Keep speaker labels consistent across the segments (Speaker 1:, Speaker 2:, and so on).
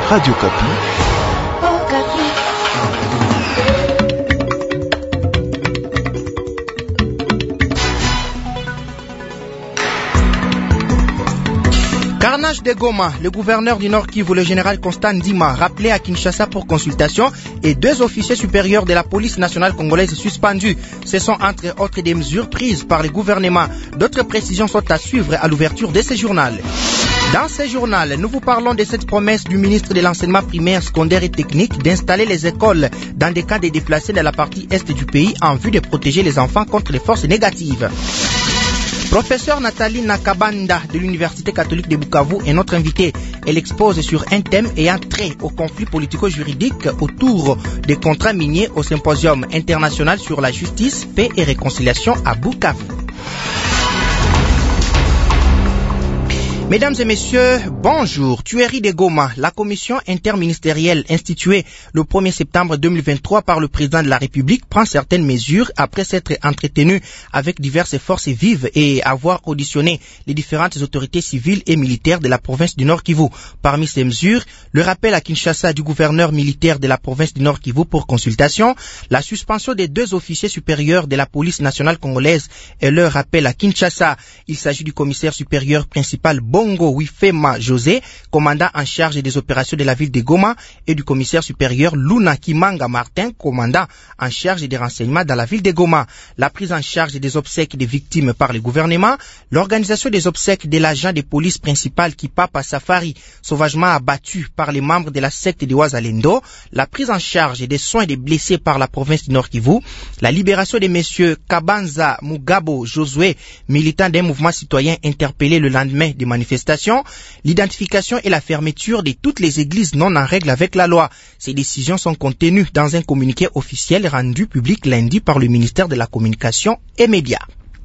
Speaker 1: Radio Kapi.
Speaker 2: Carnage de Goma, le gouverneur du Nord Kivu, le général Constant Ndima, rappelé à Kinshasa pour consultation et 2 officiers supérieurs de la police nationale congolaise suspendus. Ce sont entre autres des mesures prises par le gouvernement. D'autres précisions sont à suivre à l'ouverture de ce journal. Dans ce journal, nous vous parlons de cette promesse du ministre de l'enseignement primaire, secondaire et technique d'installer les écoles dans des camps de déplacés dans la partie est du pays en vue de protéger les enfants contre les forces négatives. Professeur Nathalie Nakabanda de l'Université catholique de Bukavu est notre invitée. Elle expose sur un thème ayant trait au conflit politico-juridique autour des contrats miniers au symposium international sur la justice, paix et réconciliation à Bukavu. Mesdames et messieurs, bonjour. Tuerie de Goma, la commission interministérielle instituée le 1er septembre 2023 par le président de la République prend certaines mesures après s'être entretenue avec diverses forces vives et avoir auditionné les différentes autorités civiles et militaires de la province du Nord Kivu. Parmi ces mesures, le rappel à Kinshasa du gouverneur militaire de la province du Nord Kivu pour consultation, la suspension des 2 officiers supérieurs de la police nationale congolaise et leur rappel à Kinshasa. Il s'agit du commissaire supérieur principal Bongo Wifema José, commandant en charge des opérations de la ville de Goma, et du commissaire supérieur Luna Kimanga Martin, commandant en charge des renseignements dans la ville de Goma. La prise en charge des obsèques des victimes par le gouvernement, l'organisation des obsèques de l'agent de police principal Kipapa Safari, sauvagement abattu par les membres de la secte de Wazalendo, la prise en charge des soins des blessés par la province du Nord Kivu, la libération des messieurs Kabanza Mugabo Josué, militants d'un mouvement citoyen interpellé le lendemain des manifestations, l'identification et la fermeture de toutes les églises non en règle avec la loi. Ces décisions sont contenues dans un communiqué officiel rendu public lundi par le ministère de la Communication et Médias.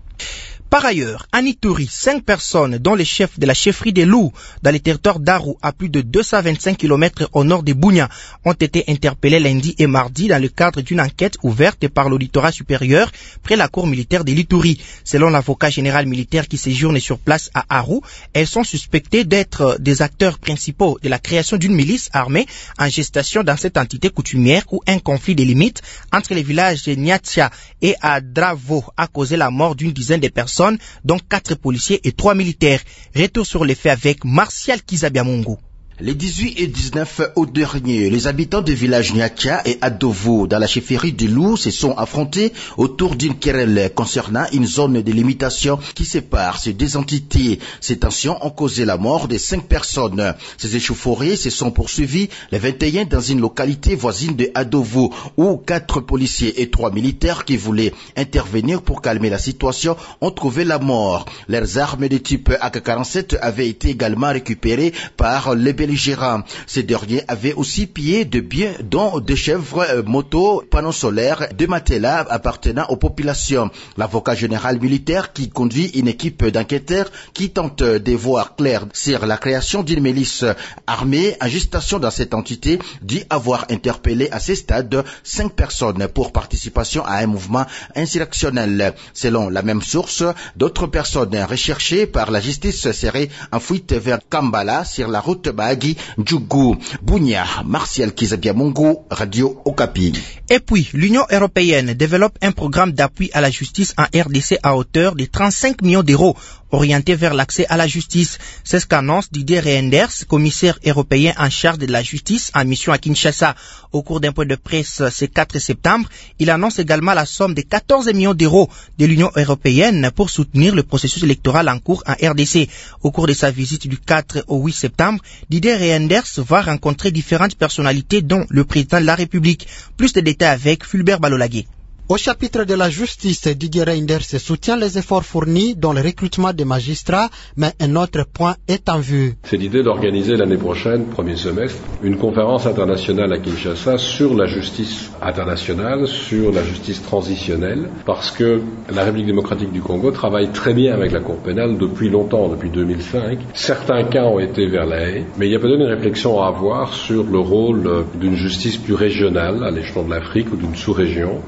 Speaker 2: Par ailleurs, à Ituri, 5 personnes, dont le chef de la chefferie des loups dans les territoires d'Aru, à plus de 225 km au nord de Bunia, ont été interpellés lundi et mardi dans le cadre d'une enquête ouverte par l'auditorat supérieur près la cour militaire de l'Ituri. Selon l'avocat général militaire qui séjourne sur place à Aru, elles sont suspectées d'être des acteurs principaux de la création d'une milice armée en gestation dans cette entité coutumière où un conflit des limites entre les villages de Nyatia et Adravo a causé la mort d'une dizaine de personnes, dont 4 policiers et 3 militaires. Retour sur les faits avec Martial Kizabiamungu.
Speaker 3: Les 18 et 19 août dernier, les habitants du village Nyatia et Adovo, dans la chefferie de Loup, se sont affrontés autour d'une querelle concernant une zone de limitation qui sépare ces 2 entités. Ces tensions ont causé la mort de 5 personnes. Ces échauffourées se sont poursuivies le 21 dans une localité voisine de Adovo, où 4 policiers et 3 militaires qui voulaient intervenir pour calmer la situation ont trouvé la mort. Leurs armes de type AK-47 avaient été également récupérées par les belligérants. Ces derniers avaient aussi pillé de biens dont 2 chèvres, motos, panneaux solaires, 2 matelas appartenant aux populations. L'avocat général militaire qui conduit une équipe d'enquêteurs qui tente de voir clair sur la création d'une milice armée en gestation dans cette entité dit avoir interpellé à ce stade 5 personnes pour participation à un mouvement insurrectionnel. Selon la même source, d'autres personnes recherchées par la justice seraient en fuite vers Kambala sur la route Baagi, Djougou, Bunia, Martial Kizabiamungu, Radio Okapi.
Speaker 2: Et puis, l'Union européenne développe un programme d'appui à la justice en RDC à hauteur de 35 millions d'euros orienté vers l'accès à la justice. C'est ce qu'annonce Didier Reynders, commissaire européen en charge de la justice en mission à Kinshasa. Au cours d'un point de presse ce 4 septembre, il annonce également la somme de 14 millions d'euros de l'Union européenne pour soutenir le processus électoral en cours en RDC. Au cours de sa visite du 4 au 8 septembre, Didier Reynders va rencontrer différentes personnalités dont le président de la République. Plus de détails avec Fulbert Balolagé.
Speaker 4: Au chapitre de la justice, Didier Reynders soutient les efforts fournis dans le recrutement des magistrats, mais un autre point est en vue.
Speaker 5: C'est l'idée d'organiser l'année prochaine, premier semestre, une conférence internationale à Kinshasa sur la justice internationale, sur la justice transitionnelle, parce que la République démocratique du Congo travaille très bien avec la Cour pénale depuis longtemps, depuis 2005. Certains cas ont été vers la Haye, mais il y a peut-être une réflexion à avoir sur le rôle d'une justice plus régionale, à l'échelon de l'Afrique ou d'une sous-région, en la matière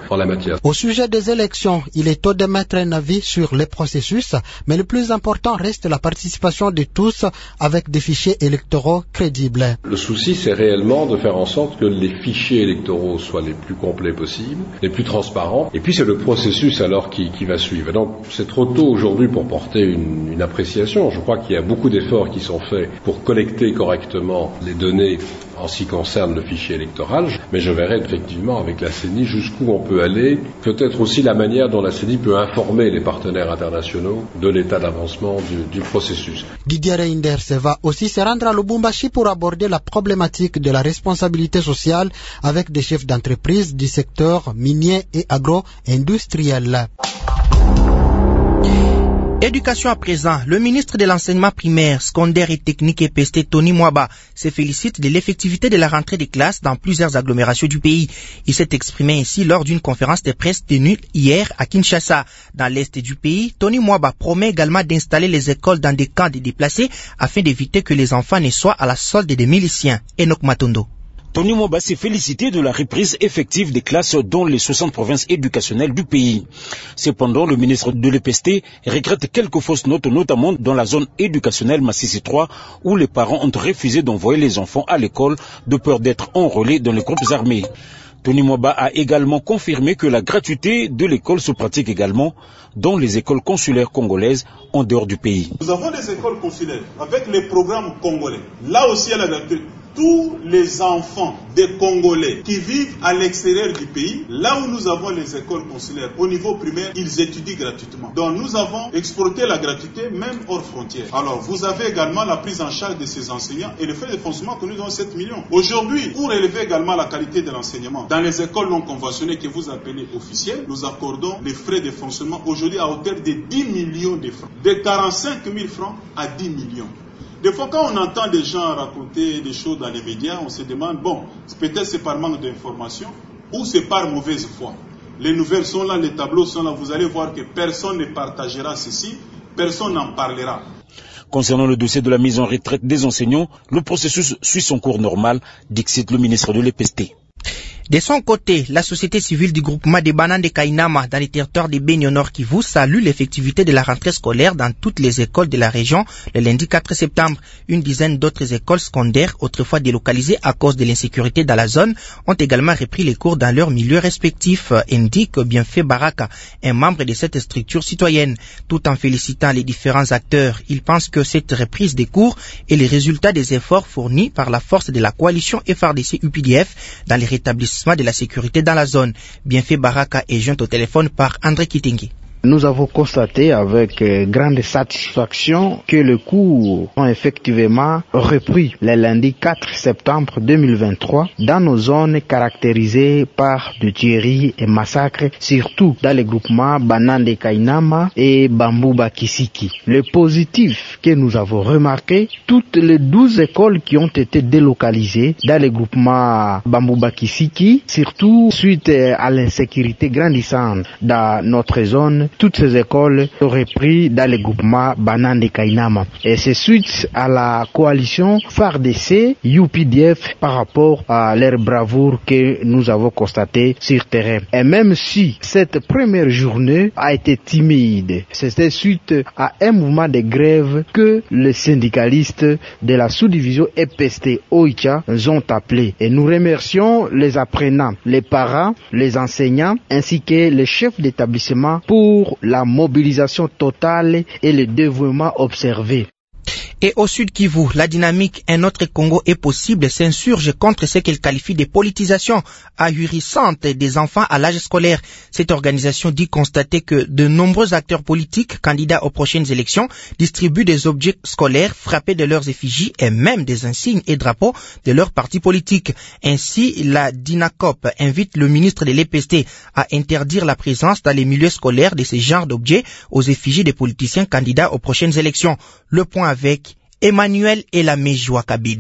Speaker 5: matière.
Speaker 4: Au sujet des élections, il est tôt d'émettre un avis sur les processus, mais le plus important reste la participation de tous avec des fichiers électoraux crédibles.
Speaker 5: Le souci, c'est réellement de faire en sorte que les fichiers électoraux soient les plus complets possibles, les plus transparents, et puis c'est le processus alors qui va suivre. Donc c'est trop tôt aujourd'hui pour porter une appréciation. Je crois qu'il y a beaucoup d'efforts qui sont faits pour collecter correctement les données en ce qui concerne le fichier électoral, mais je verrai effectivement avec la CENI jusqu'où on peut aller, peut-être aussi la manière dont la CENI peut informer les partenaires internationaux de l'état d'avancement du processus.
Speaker 4: Didier Reinders va aussi se rendre à Lubumbashi pour aborder la problématique de la responsabilité sociale avec des chefs d'entreprise du secteur minier et agro-industriel.
Speaker 2: Éducation à présent, le ministre de l'enseignement primaire, secondaire et technique EPST, Tony Mwaba, se félicite de l'effectivité de la rentrée des classes dans plusieurs agglomérations du pays. Il s'est exprimé ainsi lors d'une conférence de presse tenue hier à Kinshasa. Dans l'est du pays, Tony Mwaba promet également d'installer les écoles dans des camps de déplacés afin d'éviter que les enfants ne soient à la solde des miliciens. Enoch Matondo.
Speaker 1: Tony Mwaba s'est félicité de la reprise effective des classes dans les 60 provinces éducationnelles du pays. Cependant, le ministre de l'EPST regrette quelques fausses notes, notamment dans la zone éducationnelle Massissi 3, où les parents ont refusé d'envoyer les enfants à l'école de peur d'être enrôlés dans les groupes armés. Tony Mwaba a également confirmé que la gratuité de l'école se pratique également dans les écoles consulaires congolaises en dehors du pays.
Speaker 6: Nous avons des écoles consulaires avec les programmes congolais. Là aussi, il y a la gratuité. Tous les enfants des Congolais qui vivent à l'extérieur du pays, là où nous avons les écoles consulaires, au niveau primaire, ils étudient gratuitement. Donc nous avons exporté la gratuité même hors frontières. Alors vous avez également la prise en charge de ces enseignants et le frais de fonctionnement que nous donnons 7 millions. Aujourd'hui, pour élever également la qualité de l'enseignement, dans les écoles non conventionnées que vous appelez officielles, nous accordons les frais de fonctionnement aujourd'hui à hauteur de 10 millions de francs. De 45 000 francs à 10 millions. Des fois, quand on entend des gens raconter des choses dans les médias, on se demande, bon, peut-être c'est par manque d'information ou c'est par mauvaise foi. Les nouvelles sont là, les tableaux sont là, vous allez voir que personne ne partagera ceci, personne n'en parlera.
Speaker 1: Concernant le dossier de la mise en retraite des enseignants, le processus suit son cours normal, dixit le ministre de l'EPST.
Speaker 2: De son côté, la société civile du groupement des bananes de Kainama dans les territoires de Beni au Nord Kivu salue l'effectivité de la rentrée scolaire dans toutes les écoles de la région le lundi 4 septembre. Une dizaine d'autres écoles secondaires, autrefois délocalisées à cause de l'insécurité dans la zone, ont également repris les cours dans leurs milieux respectifs, indique Bienfait Baraka, un membre de cette structure citoyenne. Tout en félicitant les différents acteurs, il pense que cette reprise des cours est le résultat des efforts fournis par la force de la coalition FRDC-UPDF dans les rétablissements de la sécurité dans la zone. Bienfait Baraka est joint au téléphone par André Kitingi.
Speaker 7: Nous avons constaté avec grande satisfaction que les cours ont effectivement repris le lundi 4 septembre 2023 dans nos zones caractérisées par des tueries et massacres, surtout dans les groupements Banane de Kainama et Bambouba Kisiki. Le positif que nous avons remarqué, toutes les 12 écoles qui ont été délocalisées dans les groupements Bambouba Kisiki, surtout suite à l'insécurité grandissante dans notre zone, toutes ces écoles ont repris dans le groupement Banane de Kainama. Et c'est suite à la coalition FARDC, UPDF par rapport à leur bravoure que nous avons constaté sur terrain. Et même si cette première journée a été timide, c'était suite à un mouvement de grève que les syndicalistes de la sous-division EPST Oicha ont appelé. Et nous remercions les apprenants, les parents, les enseignants ainsi que les chefs d'établissement pour la mobilisation totale et le dévouement observé.
Speaker 2: Et au sud Kivu, la dynamique Un autre Congo est possible s'insurge contre ce qu'elle qualifie de politisation ahurissante des enfants à l'âge scolaire. Cette organisation dit constater que de nombreux acteurs politiques candidats aux prochaines élections distribuent des objets scolaires frappés de leurs effigies et même des insignes et drapeaux de leurs partis politiques. Ainsi, la DINACOP invite le ministre de l'EPST à interdire la présence dans les milieux scolaires de ce genre d'objets aux effigies des politiciens candidats aux prochaines élections. Le point avec Emmanuel Elamejoua Kabedi.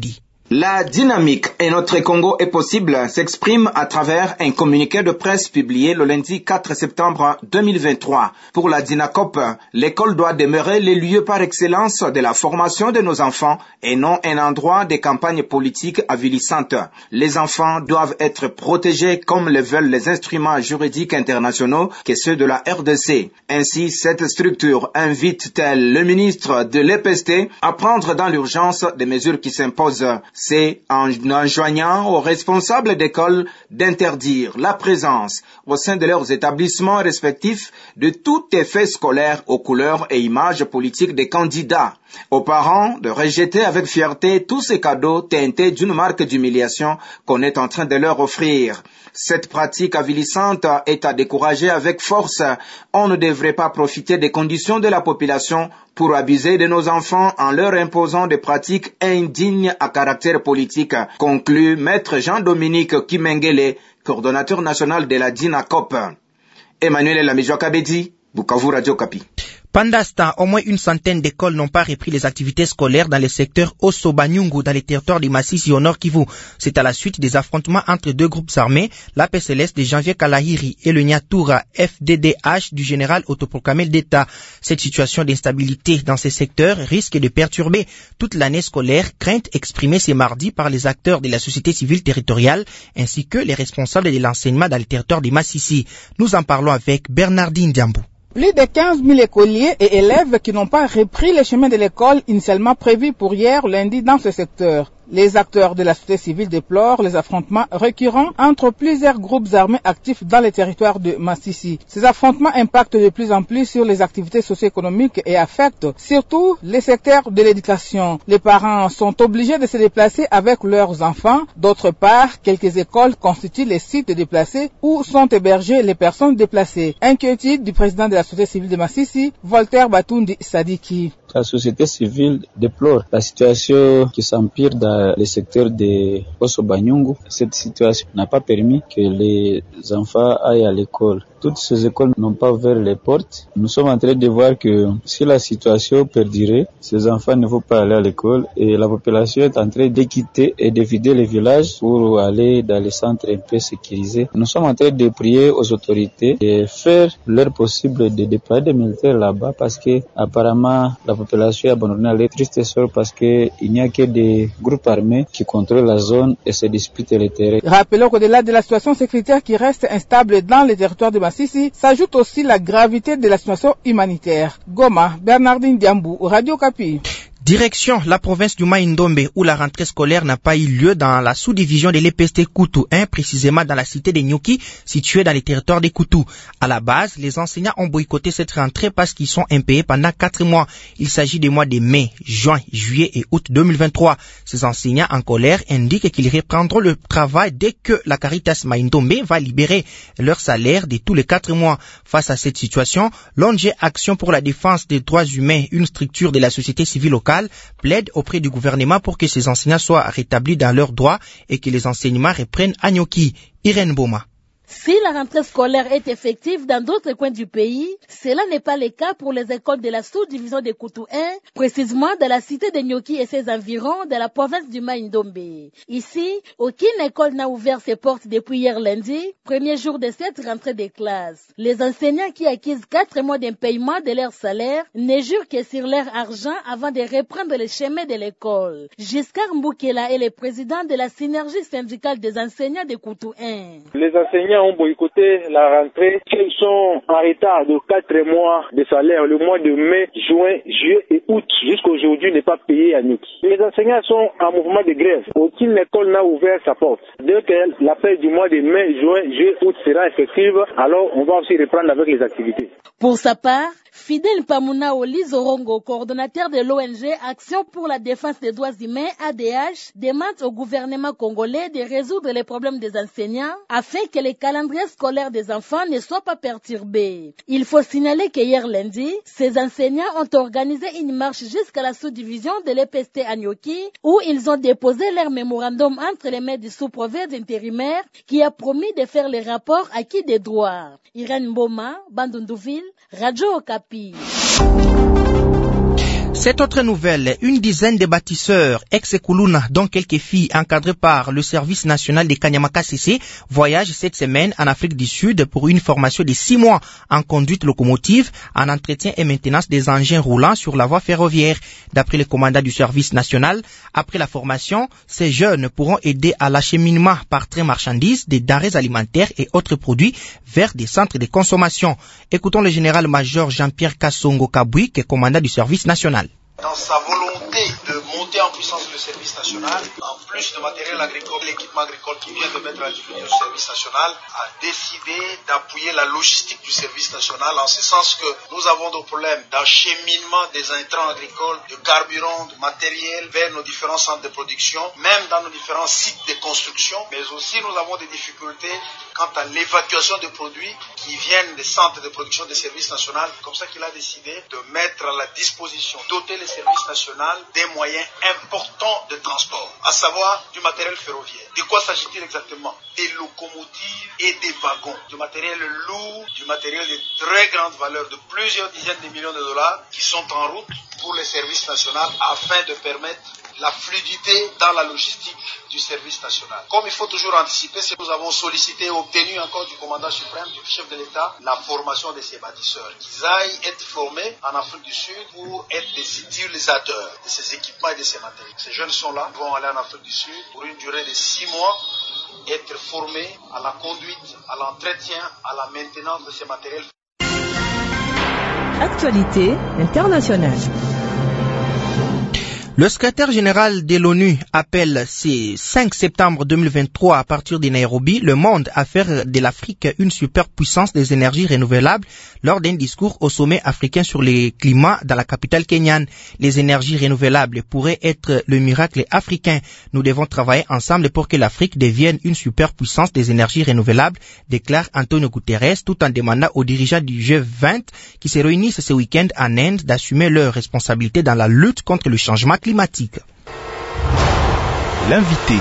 Speaker 8: La dynamique et notre Congo est possible s'exprime à travers un communiqué de presse publié le lundi 4 septembre 2023. Pour la DINACOP, l'école doit demeurer le lieu par excellence de la formation de nos enfants et non un endroit de campagnes politiques avilissantes. Les enfants doivent être protégés comme le veulent les instruments juridiques internationaux que ceux de la RDC. Ainsi, cette structure invite-t-elle le ministre de l'EPST à prendre dans l'urgence des mesures qui s'imposent. C'est en enjoignant aux responsables d'école d'interdire la présence au sein de leurs établissements respectifs de tout effet scolaire aux couleurs et images politiques des candidats. Aux parents de rejeter avec fierté tous ces cadeaux teintés d'une marque d'humiliation qu'on est en train de leur offrir. Cette pratique avilissante est à décourager avec force. On ne devrait pas profiter des conditions de la population pour abuser de nos enfants en leur imposant des pratiques indignes à caractère politique, conclut Maître Jean-Dominique Kimengele, coordonnateur national de la DINACOP. Emmanuel Lamijoa Kabedi, Bukavu Radio Kapi.
Speaker 2: Pendant ce temps, au moins une centaine d'écoles n'ont pas repris les activités scolaires dans le secteur Osso-Banyungu, dans les territoires du Massissi au Nord Kivu. C'est à la suite des affrontements entre deux groupes armés, la PCLS de Janvier Kalahiri et le Nyatura FDDH du général autoproclamé d'État. Cette situation d'instabilité dans ces secteurs risque de perturber toute l'année scolaire, crainte exprimée ce mardi par les acteurs de la société civile territoriale ainsi que les responsables de l'enseignement dans le territoire du Massissi. Nous en parlons avec Bernardine Diambou.
Speaker 9: Plus de 15 000 écoliers et élèves qui n'ont pas repris les chemins de l'école initialement prévus pour hier lundi dans ce secteur. Les acteurs de la société civile déplorent les affrontements récurrents entre plusieurs groupes armés actifs dans les territoires de Massissi. Ces affrontements impactent de plus en plus sur les activités socio-économiques et affectent surtout les secteurs de l'éducation. Les parents sont obligés de se déplacer avec leurs enfants. D'autre part, quelques écoles constituent les sites déplacés où sont hébergées les personnes déplacées. Inquiétude du président de la société civile de Massissi, Voltaire Batundi Sadiki.
Speaker 10: La société civile déplore la situation qui s'empire dans le secteur de Osso-Banyungu. Cette situation n'a pas permis que les enfants aillent à l'école. Toutes ces écoles n'ont pas ouvert les portes. Nous sommes en train de voir que si la situation perdurait, ces enfants ne vont pas aller à l'école et la population est en train de quitter et de vider les villages pour aller dans les centres un peu sécurisés. Nous sommes en train de prier aux autorités de faire leur possible de déployer des militaires là-bas parce que apparemment la population est abandonnée à leur triste sort parce qu'il n'y a que des groupes armés qui contrôlent la zone et se disputent les terrains.
Speaker 9: Rappelons qu'au-delà de la situation sécuritaire qui reste instable dans les territoires de Massissi, s'ajoute aussi la gravité de la situation humanitaire. Goma, Bernardine Diambou, Radio Kapi.
Speaker 2: Direction la province du Mai-Ndombe où la rentrée scolaire n'a pas eu lieu dans la sous-division de l'EPST Koutou 1, précisément dans la cité de Nyoki, située dans les territoires des Koutou. À la base, les enseignants ont boycotté cette rentrée parce qu'ils sont impayés pendant 4 mois. Il s'agit des mois de mai, juin, juillet et août 2023. Ces enseignants en colère indiquent qu'ils reprendront le travail dès que la Caritas Mai-Ndombe va libérer leur salaire de tous les 4 mois. Face à cette situation, l'ONG Action pour la défense des droits humains, une structure de la société civile locale, plaide auprès du gouvernement pour que ces enseignants soient rétablis dans leurs droits et que les enseignements reprennent à Nyoki. Irène Boma.
Speaker 11: Si la rentrée scolaire est effective dans d'autres coins du pays, cela n'est pas le cas pour les écoles de la sous-division de Koutou 1, précisément dans la cité de Nyoki et ses environs de la province du Mai-Ndombe. Ici, aucune école n'a ouvert ses portes depuis hier lundi, premier jour de cette rentrée des classes. Les enseignants qui acquisent 4 mois d'impayement de leur salaire ne jurent que sur leur argent avant de reprendre le chemin de l'école. Giscard Mboukela est le président de la synergie syndicale des enseignants de Koutou 1.
Speaker 12: Les enseignants ont boycotté la rentrée. Ils sont en retard de 4 mois de salaire. Le mois de mai, juin, juillet et août jusqu'aujourd'hui n'est pas payé à Nyoki. Les enseignants sont en mouvement de grève. Aucune école n'a ouvert sa porte. Dès que l'appel du mois de mai, juin, juillet, août sera effective, alors on va aussi reprendre avec les activités.
Speaker 11: Pour sa part, Fidel Pamuna Olizorongo, coordonnateur de l'ONG Action pour la défense des droits humains, ADH, demande au gouvernement congolais de résoudre les problèmes des enseignants afin que les calendriers scolaires des enfants ne soient pas perturbés. Il faut signaler que hier lundi, ces enseignants ont organisé une marche jusqu'à la sous-division de l'EPST à Nyoki où ils ont déposé leur mémorandum entre les mains du sous-province intérimaire qui a promis de faire les rapports acquis des droits. Irène Mboma, Bandundouville, Radio Okapi.
Speaker 2: Cette autre nouvelle, une dizaine de bâtisseurs ex-Kuluna, dont quelques filles encadrées par le service national des Kanyamaka CC, voyagent cette semaine en Afrique du Sud pour une formation de 6 mois en conduite locomotive, en entretien et maintenance des engins roulants sur la voie ferroviaire. D'après le commandant du service national, après la formation, ces jeunes pourront aider à l'acheminement par train marchandises, des denrées alimentaires et autres produits vers des centres de consommation. Écoutons le général-major Jean-Pierre Kassongo Kabui, qui est commandant du service national.
Speaker 13: Dans sa volonté de monter en puissance le service national, en plus de matériel agricole, l'équipement agricole qui vient de mettre à disposition du service national, a décidé d'appuyer la logistique du service national, en ce sens que nous avons des problèmes d'acheminement des intrants agricoles, de carburant, de matériel vers nos différents centres de production, même dans nos différents sites de construction, mais aussi nous avons des difficultés quant à l'évacuation de produits qui viennent des centres de production des services nationaux. Comme ça qu'il a décidé de mettre à la disposition, doter les services nationaux des moyens importants de transport, à savoir du matériel ferroviaire. De quoi s'agit-il exactement? Des locomotives et des wagons, du matériel lourd, du matériel de très grande valeur, de plusieurs dizaines de millions de dollars qui sont en route pour les services nationaux afin de permettre la fluidité dans la logistique du service national. Comme il faut toujours anticiper, nous avons sollicité et obtenu encore du commandant suprême, du chef de l'État, la formation de ces bâtisseurs. Qu'ils aillent être formés en Afrique du Sud pour être des utilisateurs de ces équipements et de ces matériels. Ces jeunes sont là, ils vont aller en Afrique du Sud pour une durée de 6 mois, être formés à la conduite, à l'entretien, à la maintenance de ces matériels.
Speaker 14: Actualité internationale.
Speaker 2: Le secrétaire général de l'ONU appelle ce 5 septembre 2023 à partir de Nairobi le monde à faire de l'Afrique une superpuissance des énergies renouvelables lors d'un discours au sommet africain sur le climat dans la capitale kenyane. Les énergies renouvelables pourraient être le miracle africain. Nous devons travailler ensemble pour que l'Afrique devienne une superpuissance des énergies renouvelables, déclare Antonio Guterres, tout en demandant aux dirigeants du G20 qui se réunissent ce week-end en Inde d'assumer leurs responsabilités dans la lutte contre le changement climatique.
Speaker 15: L'invité.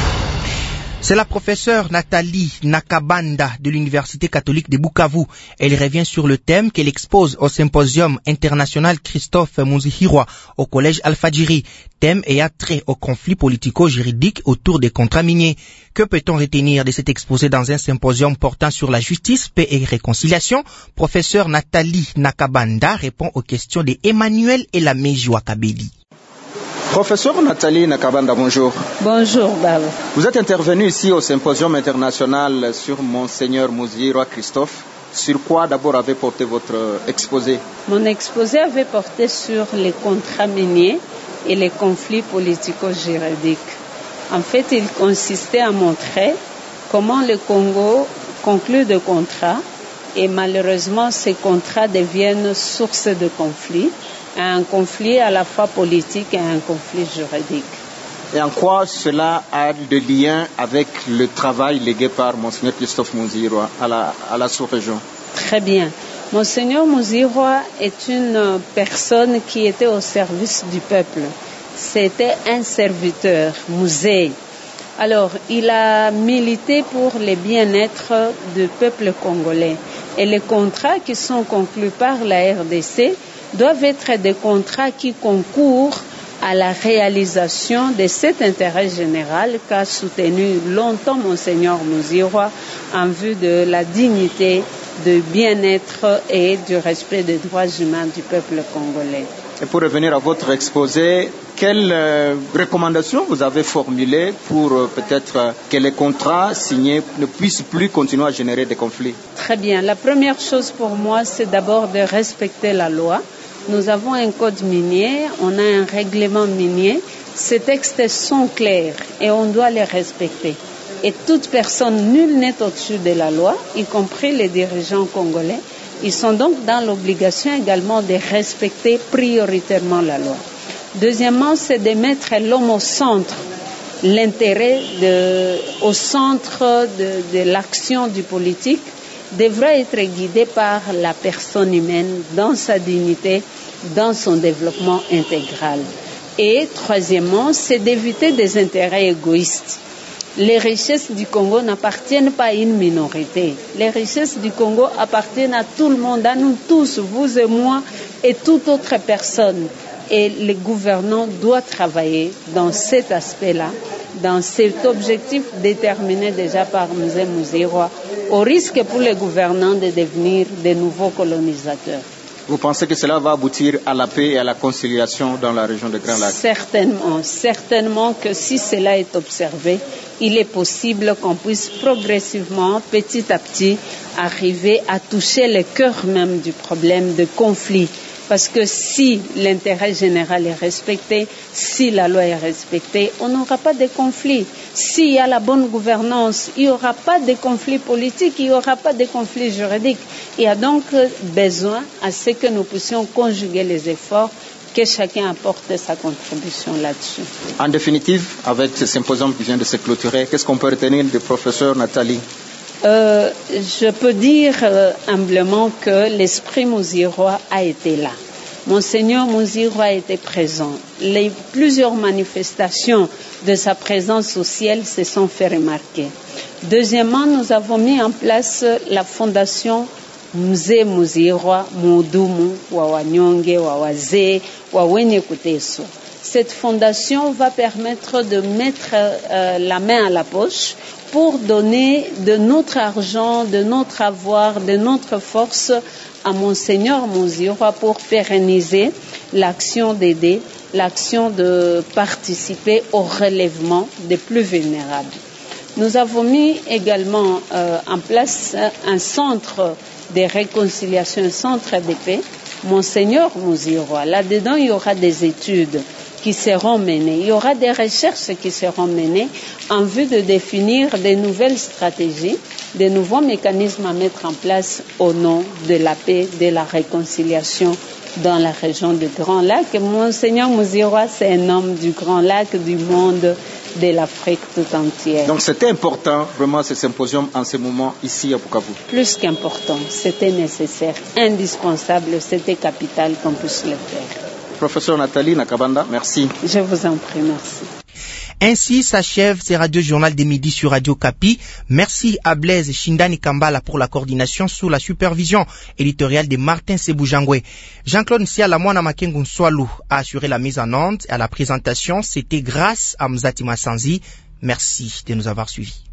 Speaker 2: C'est la professeure Nathalie Nakabanda de l'Université catholique de Bukavu. Elle revient sur le thème qu'elle expose au symposium international Christophe Muzihirwa au collège Al-Fadjiri, thème ayant trait au conflit politico-juridique autour des contrats miniers. Que peut-on retenir de cet exposé dans un symposium portant sur la justice, paix et réconciliation? Professeure Nathalie Nakabanda répond aux questions d'Emmanuel Elamejiwa Kabeli.
Speaker 8: Professeur Nathalie Nakabanda, bonjour.
Speaker 16: Bonjour, Baba.
Speaker 8: Vous êtes intervenu ici au symposium international sur Monseigneur Muzihirwa Christophe. Sur quoi d'abord avait porté votre exposé?
Speaker 16: Mon exposé avait porté sur les contrats miniers et les conflits politico-juridiques. En fait, il consistait à montrer comment le Congo conclut des contrats et malheureusement ces contrats deviennent source de conflits. Un conflit à la fois politique et un conflit juridique.
Speaker 8: Et en quoi cela a de lien avec le travail légué par Monseigneur Christophe Muzihirwa à la sous-région?
Speaker 16: Très bien. Monseigneur Muzihirwa est une personne qui était au service du peuple. C'était un serviteur, musée. Alors, il a milité pour le bien-être du peuple congolais. Et les contrats qui sont conclus par la RDC doivent être des contrats qui concourent à la réalisation de cet intérêt général qu'a soutenu longtemps Monseigneur Muzihirwa en vue de la dignité, du bien-être et du respect des droits humains du peuple congolais.
Speaker 8: Et pour revenir à votre exposé, quelles recommandations vous avez formulées pour peut-être que les contrats signés ne puissent plus continuer à générer des conflits?
Speaker 16: Très bien. La première chose pour moi, c'est d'abord de respecter la loi. Nous avons un code minier, on a un règlement minier. Ces textes sont clairs et on doit les respecter. Et toute personne, nul n'est au-dessus de la loi, y compris les dirigeants congolais. Ils sont donc dans l'obligation également de respecter prioritairement la loi. Deuxièmement, c'est de mettre l'homme au centre, l'intérêt au centre de l'action du politique devra être guidé par la personne humaine dans sa dignité, dans son développement intégral. Et troisièmement, c'est d'éviter des intérêts égoïstes. Les richesses du Congo n'appartiennent pas à une minorité. Les richesses du Congo appartiennent à tout le monde, à nous tous, vous et moi et toute autre personne. Et les gouvernants doivent travailler dans cet aspect-là, dans cet objectif déterminé déjà par Mzee Muzirwa, au risque pour les gouvernants de devenir de nouveaux colonisateurs.
Speaker 8: Vous pensez que cela va aboutir à la paix et à la conciliation dans la région de Grand Lac?
Speaker 16: Certainement que si cela est observé, il est possible qu'on puisse progressivement, petit à petit, arriver à toucher le cœur même du problème de conflit. Parce que si l'intérêt général est respecté, si la loi est respectée, on n'aura pas de conflit. S'il y a la bonne gouvernance, il n'y aura pas de conflit politique, il n'y aura pas de conflit juridique. Il y a donc besoin à ce que nous puissions conjuguer les efforts, que chacun apporte sa contribution là-dessus.
Speaker 8: En définitive, avec ce symposium qui vient de se clôturer, qu'est-ce qu'on peut retenir du professeur Nathalie?
Speaker 16: Je peux dire humblement que l'esprit Muzirwa a été là. Monseigneur Muzirwa a été présent. Plusieurs manifestations de sa présence au ciel se sont fait remarquer. Deuxièmement, nous avons mis en place la fondation Mzee Muzirwa Mudumu Wawanyonge Wawaze Wawenye Kuteso. Cette fondation va permettre de mettre la main à la poche pour donner de notre argent, de notre avoir, de notre force à Monseigneur Muzirwa pour pérenniser l'action d'aider, l'action de participer au relèvement des plus vulnérables. Nous avons mis également en place un centre de réconciliation, un centre de paix, Monseigneur Muzirwa. Là-dedans, il y aura des études qui seront menées. Il y aura des recherches qui seront menées en vue de définir de nouvelles stratégies, de nouveaux mécanismes à mettre en place au nom de la paix, de la réconciliation dans la région du Grand Lac. Monseigneur Muzirwa, c'est un homme du Grand Lac, du monde, de l'Afrique tout entière.
Speaker 8: Donc c'était important, vraiment, ce symposium en ce moment ici à Bukavu.
Speaker 16: Plus qu'important, c'était nécessaire, indispensable, c'était capital qu'on puisse le faire.
Speaker 8: Professeur Nathalie Nakabanda, merci.
Speaker 16: Je vous en prie, merci.
Speaker 2: Ainsi s'achève ce Radio Journal des Midi sur Radio Kapi. Merci à Blaise Shindani Kambala pour la coordination sous la supervision éditoriale de Martin Seboujangwe. Jean-Claude Nsialamwana Makengun Swalou a assuré la mise en onde et à la présentation. C'était grâce à Mzati Massanzi. Merci de nous avoir suivis.